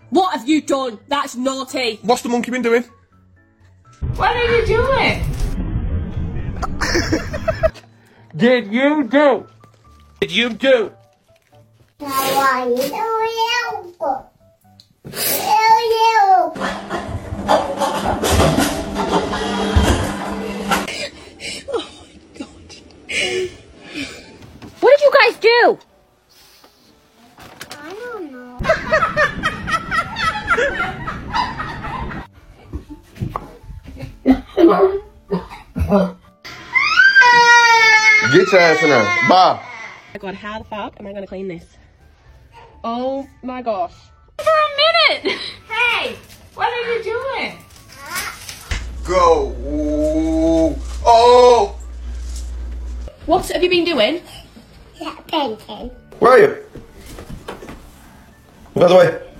What have you done? That's naughty. What's the monkey been doing? What are you doing? Did you do? Did you do? What did you guys do? I don't know. Get your ass in there. Bye. Oh my god, how the fuck am I gonna clean this? Oh my gosh. For a minute! Hey! What are you doing? Go. Oh. What have you been doing? Yeah, painting. Where are you? Move out of the way.